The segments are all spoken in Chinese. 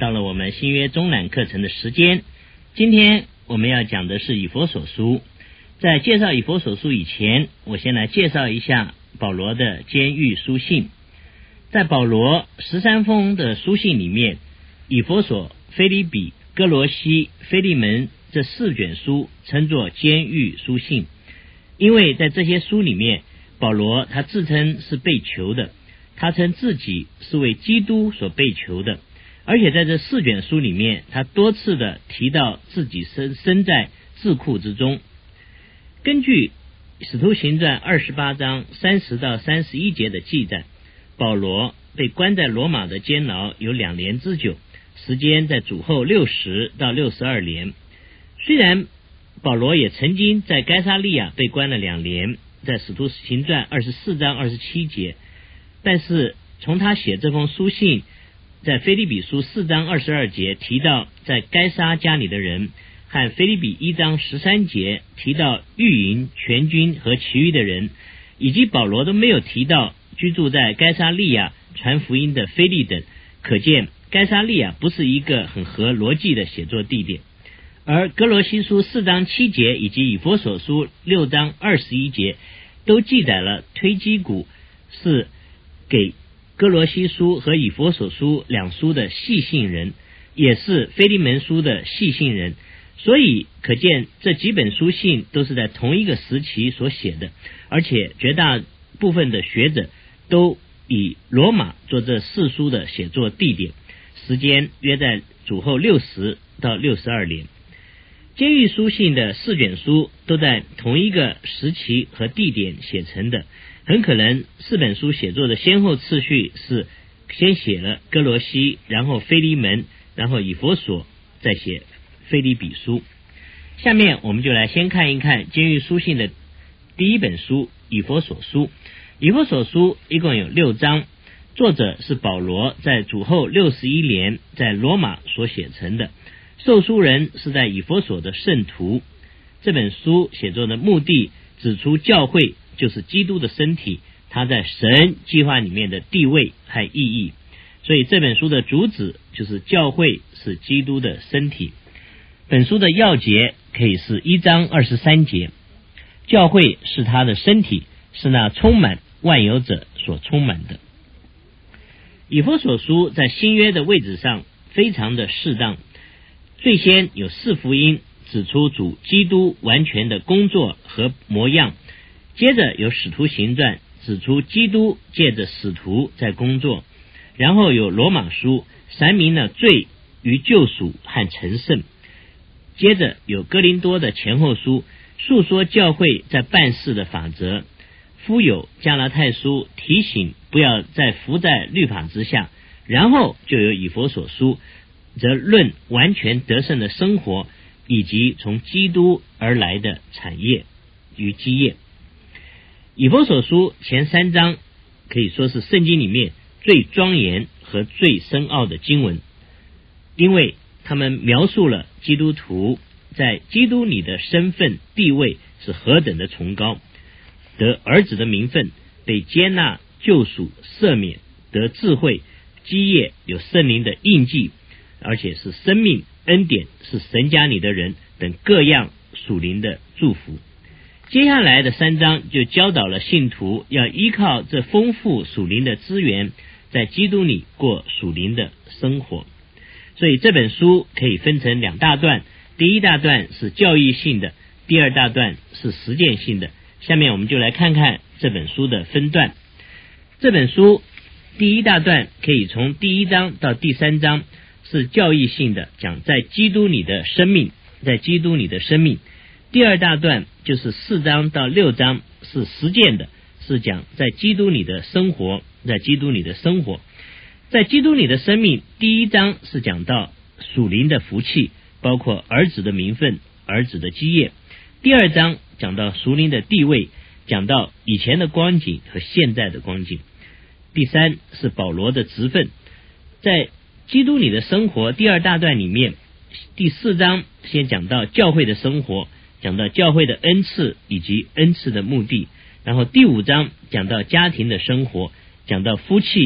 到了我们新约中览课程的时间。今天我们要讲的是以弗所书。在介绍以弗所书以前，我先来介绍一下保罗的监狱书信。在保罗13封的书信里面，以弗所、腓立比、哥罗西、腓利门这4卷书称作监狱书信，因为在这些书里面，保罗他自称是被囚的，他称自己是为基督所被囚的，而且在这4卷书里面，他多次的提到自己身在智库之中。根据使徒行传28章30到31节的记载，保罗被关在罗马的监牢有2年之久，时间在主后60到62年。虽然保罗也曾经在该撒利亚被关了2年，在使徒行传24章27节，但是从他写这封书信，在腓立比书4章22节提到在该撒家里的人，和腓立比1章13节提到御营全军和其余的人，以及保罗都没有提到居住在该撒利亚传福音的腓利等，可见该撒利亚不是一个很合逻辑的写作地点。而哥罗西书4章7节以及以弗所书6章21节都记载了推基古是给哥罗西书和以弗所书2书的细信人，也是腓利门书的细信人，所以可见这几本书信都是在同一个时期所写的，而且绝大部分的学者都以罗马做这4书的写作地点，时间约在主后60到62年。监狱书信的4卷书都在同一个时期和地点写成的，很可能4本书写作的先后次序是先写了哥罗西，然后腓利门，然后以弗所，再写腓立比书。下面我们就来先看一看监狱书信的第一本书以弗所书。以弗所书一共有6章，作者是保罗在主后61年在罗马所写成的，受书人是在以弗所的圣徒。这本书写作的目的指出教会就是基督的身体，它在神计划里面的地位和意义，所以这本书的主旨就是教会是基督的身体。本书的要节可以是1章23节，教会是他的身体，是那充满万有者所充满的。以弗所书在新约的位置上非常的适当，最先有4福音指出主基督完全的工作和模样，接着有使徒行传指出基督借着使徒在工作，然后有罗马书阐明了罪与救赎和成圣，接着有哥林多的前后书述说教会在办事的法则，夫有加拉太书提醒不要再服在律法之下，然后就有以弗所书则论完全得胜的生活以及从基督而来的产业与基业。以弗所书前3章可以说是圣经里面最庄严和最深奥的经文，因为他们描述了基督徒在基督里的身份地位是何等的崇高，得儿子的名分，被接纳救赎赦免，得智慧基业，有圣灵的印记，而且是生命恩典，是神家里的人等各样属灵的祝福。接下来的3章就教导了信徒要依靠这丰富属灵的资源，在基督里过属灵的生活。所以这本书可以分成2大段，第一大段是教义性的，第2大段是实践性的。下面我们就来看看这本书的分段。这本书第一大段可以从第1章到第3章是教义性的，讲在基督里的生命，在基督里的生命。第2大段就是4章到6章是实践的，是讲在基督里的生活，在基督里的生活。在基督里的生命，第1章是讲到属灵的福气，包括儿子的名分，儿子的基业。第2章讲到属灵的地位，讲到以前的光景和现在的光景。第3是保罗的职分，在基督里的生活第2大段里面，第4章先讲到教会的生活，讲到教会的恩赐以及恩赐的目的，然后第5章讲到家庭的生活，讲到夫妻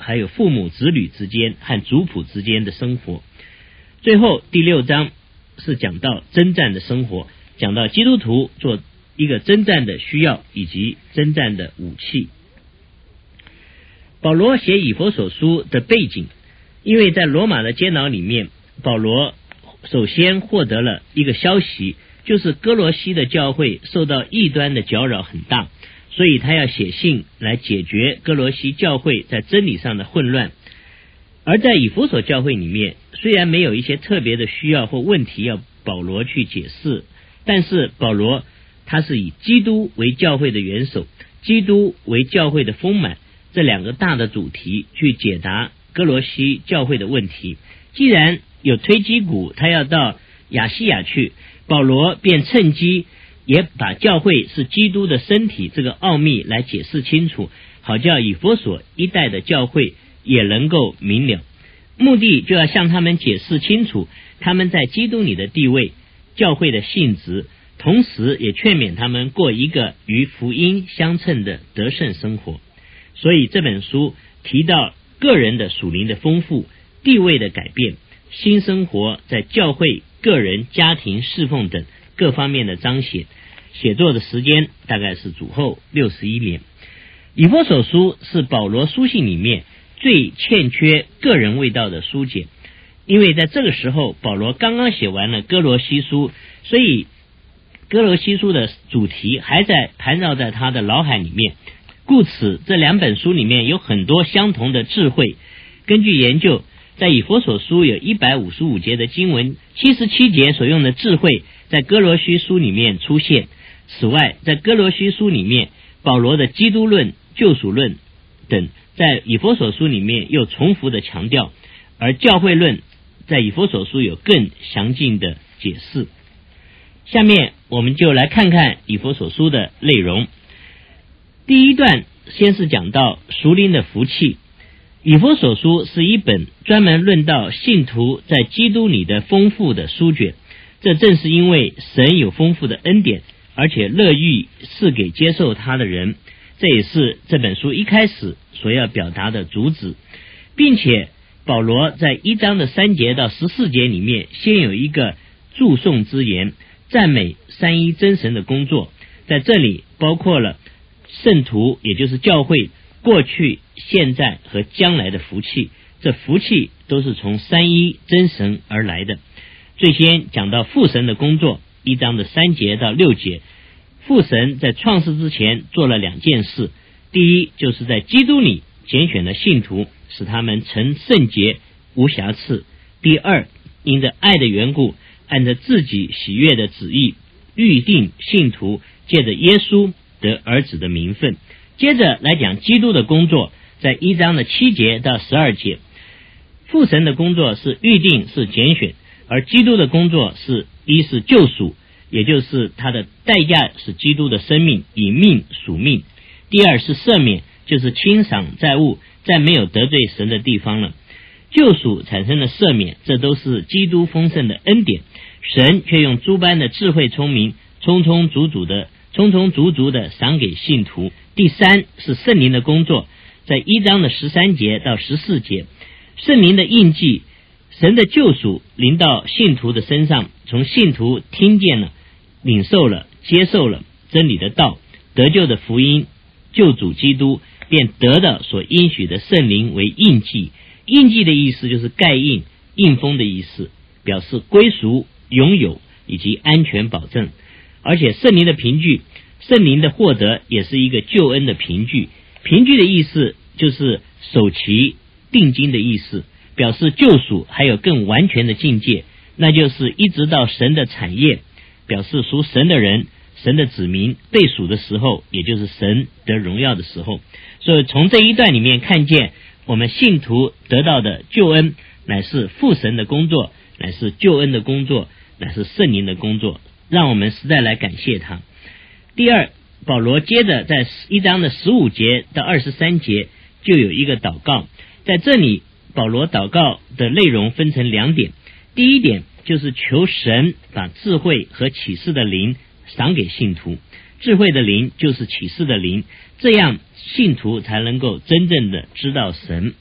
还有父母子女之间和族谱之间的生活。最后第6章是讲到征战的生活，讲到基督徒做一个征战的需要以及征战的武器。保罗写以弗所书的背景，因为在罗马的监牢里面，保罗首先获得了一个消息，就是哥罗西的教会受到异端的搅扰很大，所以他要写信来解决哥罗西教会在真理上的混乱。而在以弗所教会里面，虽然没有一些特别的需要或问题要保罗去解释，但是保罗他是以基督为教会的元首，基督为教会的丰满这2个大的主题去解答哥罗西教会的问题。既然有推基古他要到亚细亚去，保罗便趁机也把教会是基督的身体这个奥秘来解释清楚，好叫以弗所一带的教会也能够明了。目的就要向他们解释清楚他们在基督里的地位，教会的性质，同时也劝勉他们过一个与福音相称的得胜生活。所以这本书提到个人的属灵的丰富，地位的改变，新生活在教会、个人、家庭、侍奉等各方面的彰显。写作的时间大概是主后61年。以弗所书是保罗书信里面最欠缺个人味道的书简，因为在这个时候保罗刚刚写完了哥罗西书，所以哥罗西书的主题还在盘绕在他的脑海里面，故此这2本书里面有很多相同的智慧。根据研究，在以弗所书有155节的经文，77节所用的智慧在哥罗西书里面出现。此外，在哥罗西书里面，保罗的基督论、救赎论等在以弗所书里面又重复的强调，而教会论在以弗所书有更详尽的解释。下面我们就来看看以弗所书的内容。第一段先是讲到属灵的福气。以弗所书是一本专门论到信徒在基督里的丰富的书卷，这正是因为神有丰富的恩典，而且乐意赐给接受他的人，这也是这本书一开始所要表达的主旨。并且保罗在1章的3节到14节里面先有一个祝颂之言，赞美三一真神的工作，在这里包括了圣徒也就是教会过去、现在和将来的福气，这福气都是从三一真神而来的。最先讲到父神的工作，1章的3节到6节，父神在创世之前做了2件事。第一，就是在基督里拣选了信徒，使他们成圣洁无瑕疵。第二，因着爱的缘故，按着自己喜悦的旨意预定信徒借着耶稣得儿子的名分。接着来讲基督的工作，在1章的7节到12节，父神的工作是预定，是拣选，而基督的工作是一是救赎，也就是他的代价是基督的生命，以命赎命。第二是赦免，就是清偿债务，在没有得罪神的地方了。救赎产生了赦免，这都是基督丰盛的恩典，神却用诸般的智慧聪明，充充足足的赏给信徒。第三是圣灵的工作，在1章的13节到14节，圣灵的印记，神的救赎临到信徒的身上，从信徒听见了、领受了、接受了真理的道，得救的福音，救主基督，便得到所应许的圣灵为印记。印记的意思就是盖印、印封的意思，表示归属、拥有以及安全保证。而且圣灵的凭据，圣灵的获得也是一个救恩的凭据。凭据的意思就是守其定睛的意思，表示救赎还有更完全的境界，那就是一直到神的产业，表示属神的人、神的子民被赎的时候，也就是神得荣耀的时候。所以从这一段里面看见，我们信徒得到的救恩乃是父神的工作，乃是救恩的工作，乃是圣灵的工作，让我们实在来感谢他。第二，保罗接着在1章的15节到23节就有一个祷告，在这里保罗祷告的内容分成2点。第一点就是求神把智慧和启示的灵赏给信徒，智慧的灵就是启示的灵，这样信徒才能够真正的知道神。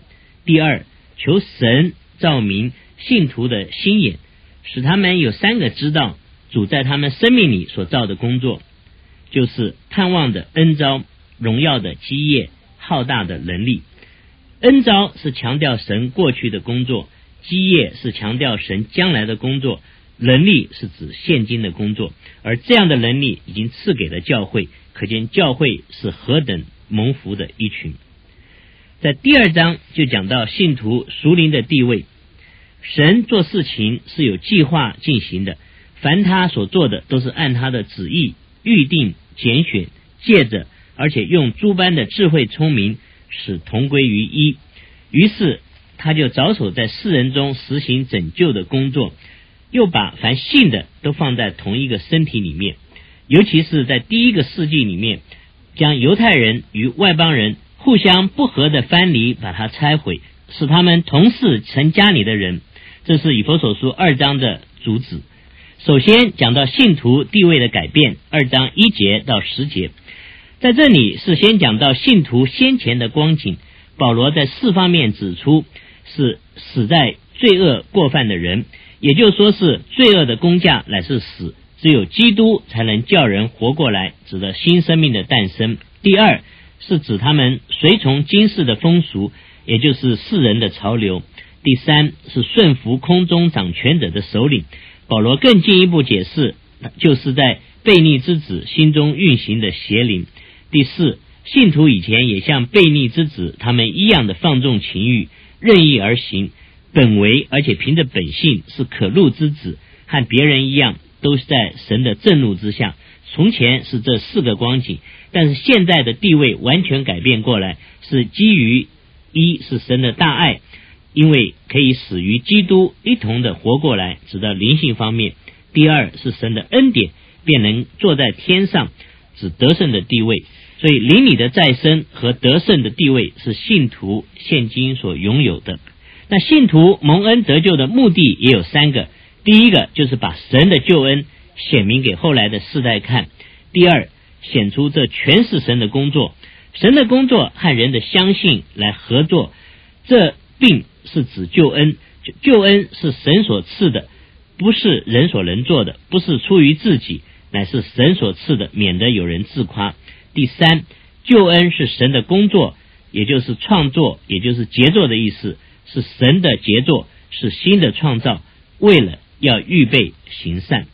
第二，求神照明信徒的心眼，使他们有三个知道主在他们生命里所造的工作，就是盼望的恩召、荣耀的基业、浩大的能力。恩召是强调神过去的工作，基业是强调神将来的工作，能力是指现今的工作，而这样的能力已经赐给了教会，可见教会是何等蒙福的一群。在第二章就讲到信徒属灵的地位，神做事情是有计划进行的，凡他所做的都是按他的旨意预定、拣选、借着，而且用诸般的智慧聪明，使同归于一。于是他就着手在世人中实行拯救的工作，又把凡信的都放在同一个身体里面，尤其是在第一个世纪里面，将犹太人与外邦人互相不和的藩篱把它拆毁，使他们同是成家里的人。这是以弗所书2章的主旨。首先讲到信徒地位的改变，2章1节到10节。在这里是先讲到信徒先前的光景，保罗在4方面指出是死在罪恶过犯的人，也就是说是罪恶的工价乃是死，只有基督才能叫人活过来，指的新生命的诞生。第二是指他们随从今世的风俗，也就是世人的潮流。第三是顺服空中掌权者的首领，保罗更进一步解释，就是在悖逆之子心中运行的邪灵。第四，信徒以前也像悖逆之子他们一样的放纵情欲，任意而行，本为而且凭着本性是可怒之子，和别人一样，都是在神的震怒之下。从前是这4个光景，但是现在的地位完全改变过来，是基于一是神的大爱，因为可以使与基督一同的活过来，指的灵性方面。第二是神的恩典，便能坐在天上，指得胜的地位。所以灵里的再生和得胜的地位是信徒现今所拥有的。那信徒蒙恩得救的目的也有3个，第一个就是把神的救恩显明给后来的世代看，第二显出这全是神的工作，神的工作和人的相信来合作，这并是指救恩，救恩是神所赐的，不是人所能做的，不是出于自己，乃是神所赐的，免得有人自夸。第三，救恩是神的工作，也就是创作，也就是杰作的意思，是神的杰作，是新的创造，为了要预备行善。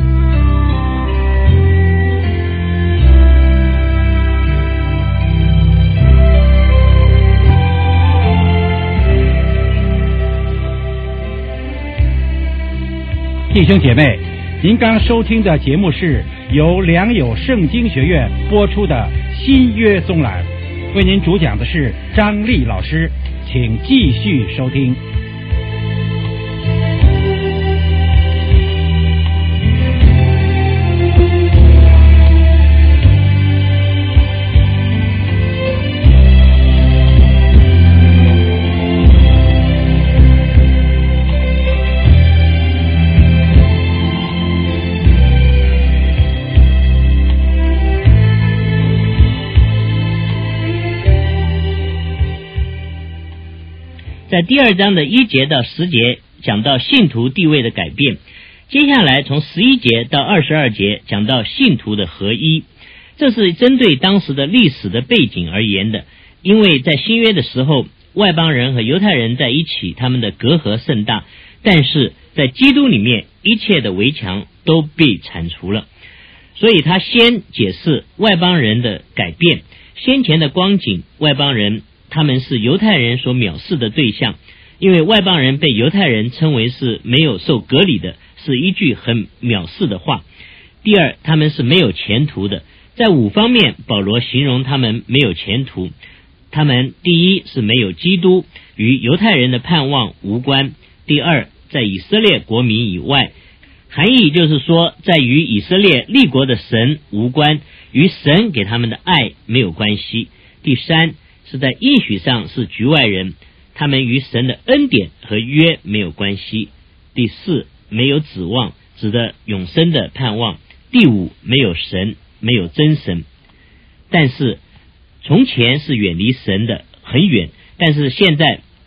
弟兄姐妹，您刚收听的节目是由良友圣经学院播出的新约综览，为您主讲的是张丽老师，请继续收听。 在第2章的1节到10节讲到信徒地位的改变，接下来从11节到22节讲到信徒的合一。这是针对当时的历史的背景而言的，因为在新约的时候，外邦人和犹太人在一起，他们的隔阂甚大，但是在基督里面，一切的围墙都被铲除了。所以他先解释外邦人的改变，先前的光景，外邦人他们是犹太人所藐视的对象，因为外邦人被犹太人称为是没有受割礼的，是一句很藐视的话。第二，他们是没有前途的。在5方面，保罗形容他们没有前途。他们第一是没有基督，与犹太人的盼望无关。第二，在以色列国民以外，含义就是说，在与以色列立国的神无关，与神给他们的爱没有关系。第三，是在应许上是局外人，他们与神的恩典和约没有关系。第四，没有指望，指的永生的盼望。第五，没有神，没有真神。但是从前是远离神的，很远，但是现在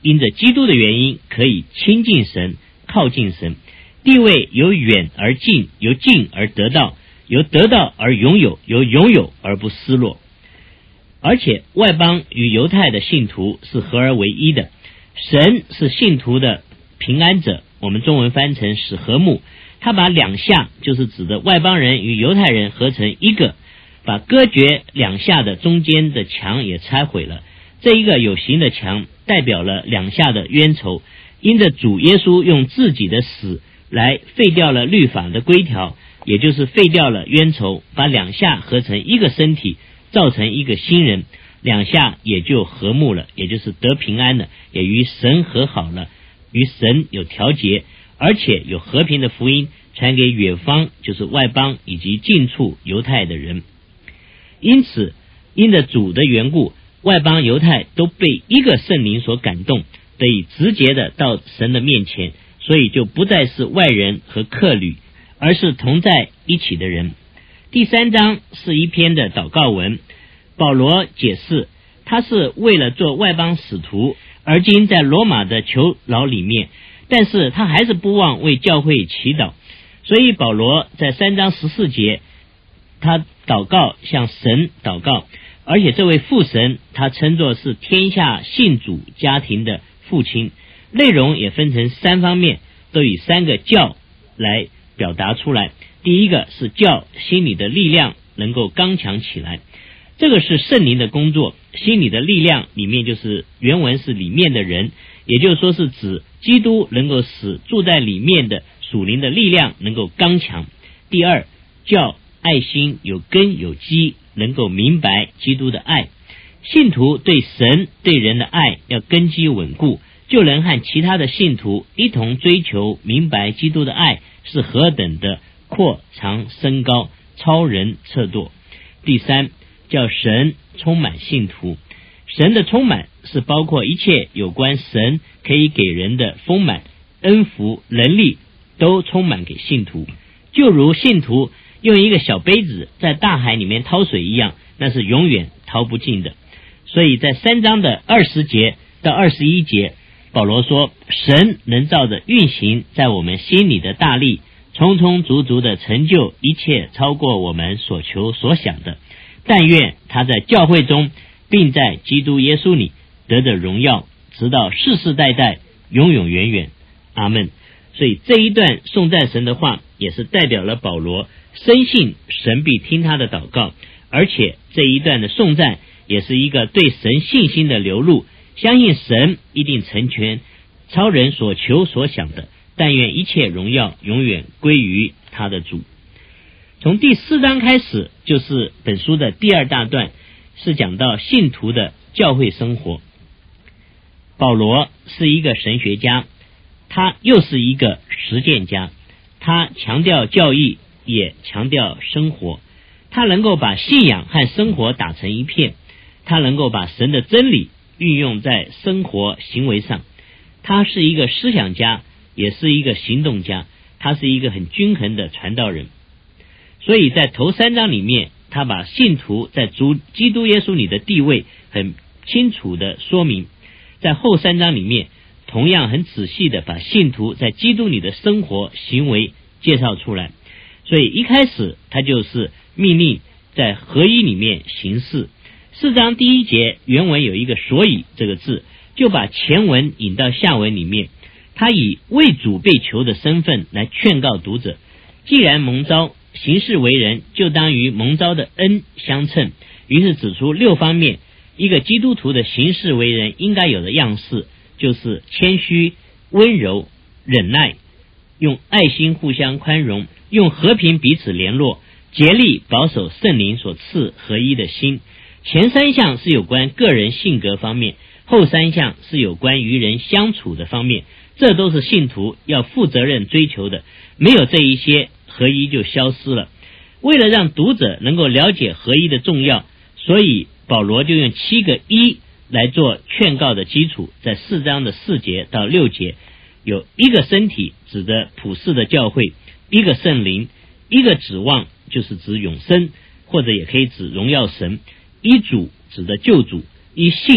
因着基督的原因可以亲近神，靠近神，地位由远而近，由近而得到，由得到而拥有，由拥有而不失落。而且外邦与犹太的信徒是合而为一的，神是信徒的平安者，我们中文翻成使和睦，他把两下就是指的外邦人与犹太人合成一个，把隔绝两下的中间的墙也拆毁了。这一个有形的墙代表了两下的冤仇，因着主耶稣用自己的死来废掉了律法的规条，也就是废掉了冤仇，把两下合成一个身体，造成一个新人，两下也就和睦了，也就是得平安了，也与神和好了，与神有调节，而且有和平的福音传给远方，就是外邦以及近处犹太的人。因此因着主的缘故，外邦犹太都被一个圣灵所感动，得以直接的到神的面前，所以就不再是外人和客旅，而是同在一起的人。第3章是一篇的祷告文，保罗解释他是为了做外邦使徒，而今在罗马的囚牢里面，但是他还是不忘为教会祈祷，所以保罗在3章14节他祷告，向神祷告，而且这位父神他称作是天下信主家庭的父亲，内容也分成3方面，都以3个教来表达出来。第一个是叫心里的力量能够刚强起来，这个是圣灵的工作，心里的力量里面就是原文是里面的人，也就是说是指基督能够使住在里面的属灵的力量能够刚强。第二，叫爱心有根有基，能够明白基督的爱，信徒对神对人的爱要根基稳固，就能和其他的信徒一同追求明白基督的爱是何等的扩长升高，超人测度。第三，叫神充满信徒，神的充满是包括一切有关神可以给人的丰满恩福能力都充满给信徒，就如信徒用一个小杯子在大海里面掏水一样，那是永远掏不尽的。所以在3章的20节到21节，保罗说神能照着运行在我们心里的大力，充充足足的成就一切超过我们所求所想的，但愿他在教会中并在基督耶稣里得的荣耀，直到世世代代永永远远。阿们。所以这一段颂赞神的话也是代表了保罗深信神必听他的祷告，而且这一段的颂赞也是一个对神信心的流露，相信神一定成全超人所求所想的，但愿一切荣耀永远归于他的主。从第4章开始就是本书的第2大段，是讲到信徒的教会生活。保罗是一个神学家，他又是一个实践家，他强调教义也强调生活，他能够把信仰和生活打成一片，他能够把神的真理运用在生活行为上，他是一个思想家也是一个行动家，他是一个很均衡的传道人。所以在头3章里面，他把信徒在基督耶稣里的地位很清楚的说明，在后3章里面同样很仔细的把信徒在基督里的生活行为介绍出来。所以一开始他就是命令在合一里面行事。4章第1节原文有一个所以这个字，就把前文引到下文里面，他以为主被囚的身份来劝告读者，既然蒙召行事为人，就当与蒙召的恩相称，于是指出6方面一个基督徒的行事为人应该有的样式，就是谦虚、温柔、忍耐，用爱心互相宽容，用和平彼此联络，竭力保守圣灵所赐合一的心。前3项是有关个人性格方面，后3项是有关与人相处的方面，这都是信徒要负责任追求的，没有这一些，合一就消失了。为了让读者能够了解合一的重要，所以保罗就用7个一来做劝告的基础。在4章的4节到6节，有一个身体指的普世的教会，一个圣灵，一个指望就是指永生，或者也可以指荣耀神，一主指的救主，一信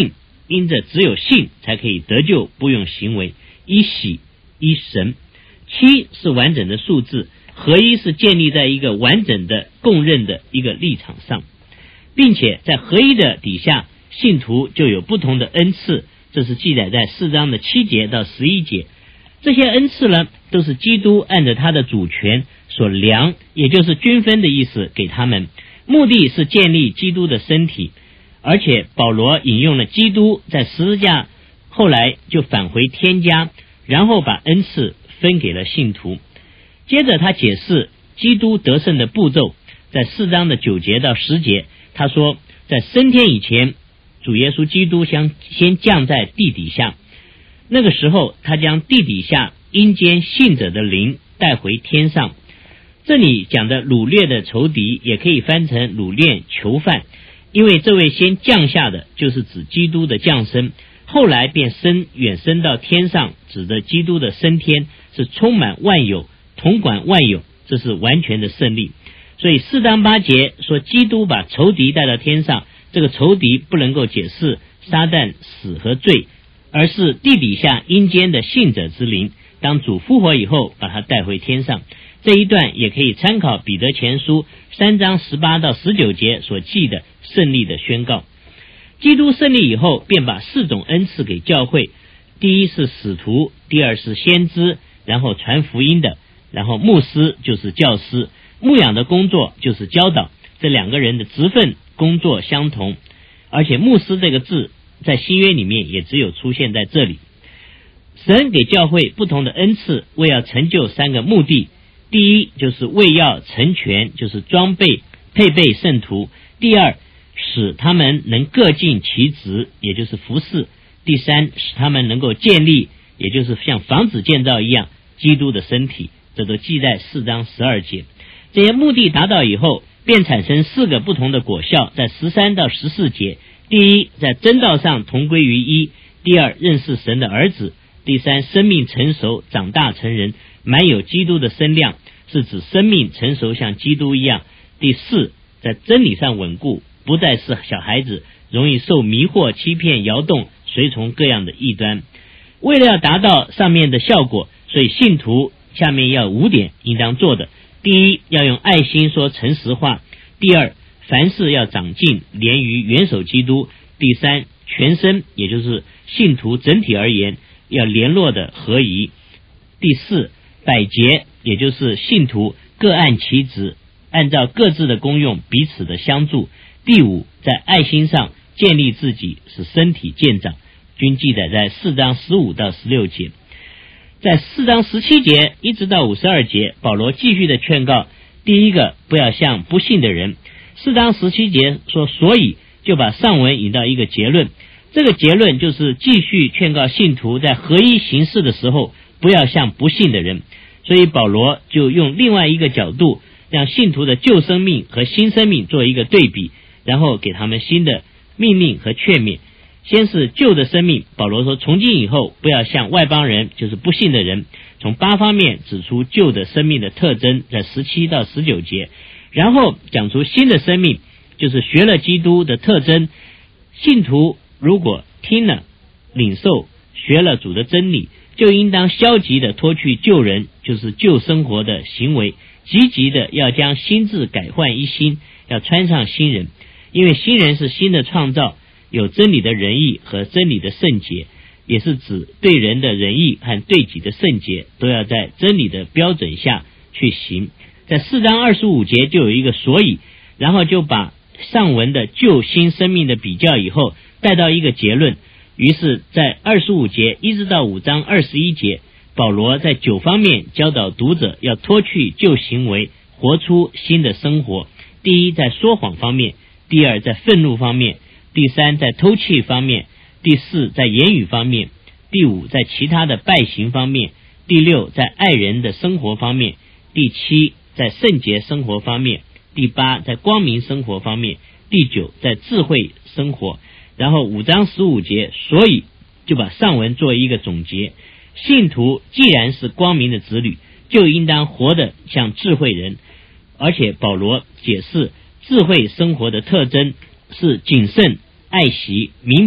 因着只有信才可以得救，不用行为，一喜一神。7是完整的数字，合一是建立在一个完整的共认的一个立场上，并且在合一的底下，信徒就有不同的恩赐，这是记载在4章的7节到11节。这些恩赐呢，都是基督按着他的主权所量，也就是均分的意思给他们，目的是建立基督的身体。而且保罗引用了基督在十字架后来就返回天家，然后把恩赐分给了信徒。接着他解释基督得胜的步骤，在4章的9节到10节，他说在升天以前，主耶稣基督先降在地底下，那个时候他将地底下阴间信者的灵带回天上。这里讲的掳掠的仇敌也可以翻成掳掠囚犯，因为这位先降下的就是指基督的降生，后来便远升到天上，指着基督的升天，是充满万有，统管万有，这是完全的胜利。所以4章8节说基督把仇敌带到天上，这个仇敌不能够解释撒旦死和罪，而是地底下阴间的信者之灵，当主复活以后把他带回天上。这一段也可以参考彼得前书3章18到19节所记的胜利的宣告。基督胜利以后，便把4种恩赐给教会，第一是使徒，第二是先知，然后传福音的，然后牧师就是教师，牧养的工作就是教导。这2个人的职分工作相同，而且牧师这个字在新约里面也只有出现在这里。神给教会不同的恩赐，为要成就3个目的。第一就是为要成全，就是装备配备圣徒；第二使他们能各尽其职，也就是服侍；第三使他们能够建立，也就是像房子建造一样基督的身体。这都记在4章12节。这些目的达到以后，便产生4个不同的果效，在13到14节。第一，在真道上同归于一；第二，认识神的儿子；第三，生命成熟长大成人，满有基督的身量，是指生命成熟像基督一样；第四，在真理上稳固，不再是小孩子，容易受迷惑欺骗摇动，随从各样的异端。为了要达到上面的效果，所以信徒下面要5点应当做的。第一，要用爱心说诚实话；第二，凡事要长进，连于元首基督；第三，全身也就是信徒整体而言要联络的合一；第四，百节也就是信徒各按其职，按照各自的功用彼此的相助；第五，在爱心上建立自己，使身体健长，均记载在4章15到16节。在4章17节一直到52节，保罗继续的劝告，第一个，不要像不信的人。4章17节说，所以就把上文引到一个结论，这个结论就是继续劝告信徒在合一行事的时候，不要像不信的人。所以保罗就用另外一个角度，让信徒的旧生命和新生命做一个对比，然后给他们新的命令和劝勉。先是旧的生命，保罗说从今以后不要像外邦人，就是不信的人，从8方面指出旧的生命的特征，在17到19节。然后讲出新的生命，就是学了基督的特征。信徒如果听了领受学了主的真理，就应当消极的脱去旧人，就是旧生活的行为，积极的要将心志改换一新，要穿上新人。因为新人是新的创造，有真理的仁义和真理的圣洁，也是指对人的仁义和对己的圣洁都要在真理的标准下去行。在4章25节就有一个所以，然后就把上文的旧新生命的比较以后带到一个结论。于是在25节一直到5章21节，保罗在9方面教导读者要脱去旧行为，活出新的生活。第一，在说谎方面；第二，在愤怒方面；第三，在偷窃方面；第四，在言语方面；第五，在其他的败行方面；第六，在爱人的生活方面；第七，在圣洁生活方面；第八，在光明生活方面；第九，在智慧生活。然后5章15节，所以就把上文做一个总结。信徒既然是光明的子女，就应当活得像智慧人。而且保罗解释智慧生活的特征是谨慎、爱惜、明白、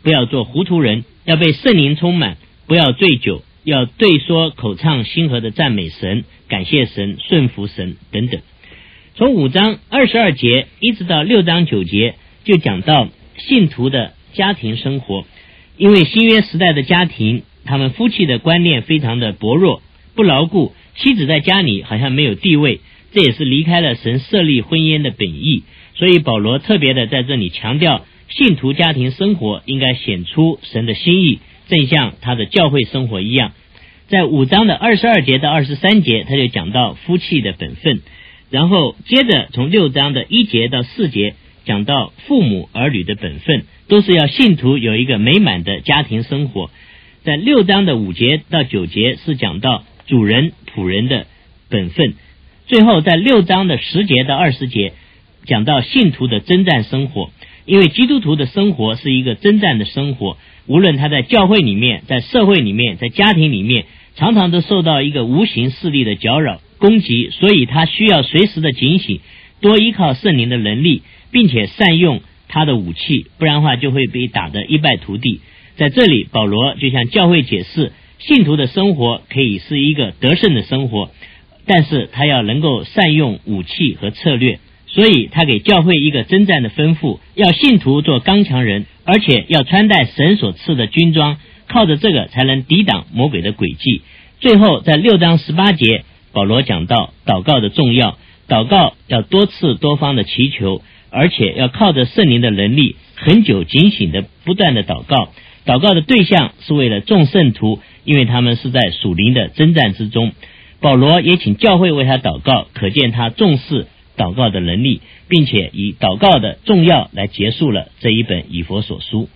不要做糊涂人，要被圣灵充满，不要醉酒，要对说口唱心和的赞美神，感谢神，顺服神等等。从5章22节一直到6章9节，就讲到信徒的家庭生活。因为新约时代的家庭，他们夫妻的观念非常的薄弱，不牢固，妻子在家里好像没有地位，这也是离开了神设立婚姻的本意。所以保罗特别的在这里强调，信徒家庭生活应该显出神的心意，正像他的教会生活一样。在5章的22节到23节，他就讲到夫妻的本分，然后接着从6章的1节到4节讲到父母儿女的本分，都是要信徒有一个美满的家庭生活。在6章的5节到9节是讲到主人仆人的本分，最后在6章的10节到20节讲到信徒的征战生活。因为基督徒的生活是一个征战的生活，无论他在教会里面，在社会里面，在家庭里面，常常都受到一个无形势力的搅扰攻击，所以他需要随时的警醒，多依靠圣灵的能力，并且善用他的武器，不然的话就会被打得一败涂地。在这里保罗就向教会解释，信徒的生活可以是一个得胜的生活，但是他要能够善用武器和策略，所以他给教会一个征战的吩咐，要信徒做刚强人，而且要穿戴神所赐的军装，靠着这个才能抵挡魔鬼的诡计。最后在6章18节，保罗讲到祷告的重要，祷告要多次多方的祈求，而且要靠着圣灵的能力，很久警醒的不断的祷告。祷告的对象是为了众圣徒，因为他们是在属灵的征战之中。保罗也请教会为他祷告，可见他重视祷告的能力，并且以祷告的重要来结束了这一本以弗所书。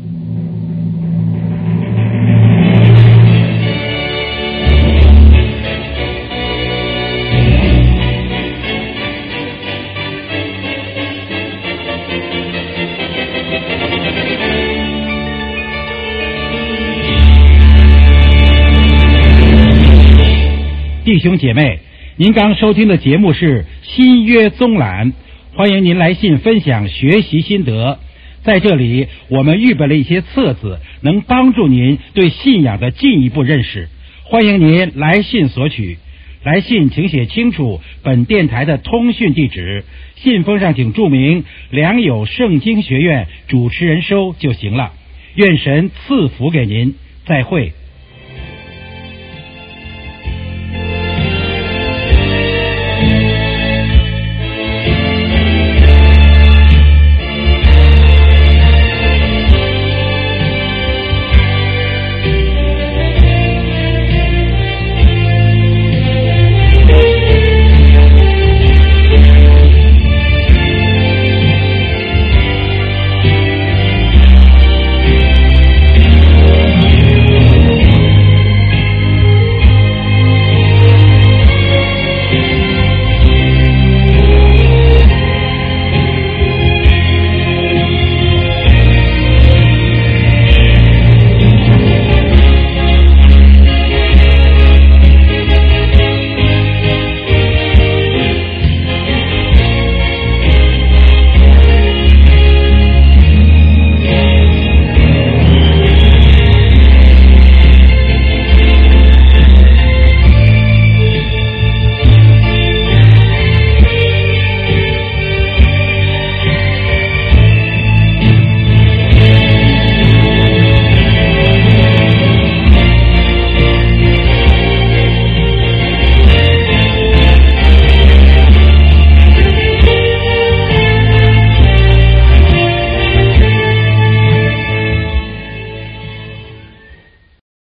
弟兄姐妹，您刚收听的节目是新约综览，欢迎您来信分享学习心得。在这里我们预备了一些册子，能帮助您对信仰的进一步认识，欢迎您来信索取。来信请写清楚本电台的通讯地址，信封上请注明良友圣经学院主持人收就行了。愿神赐福给您，再会。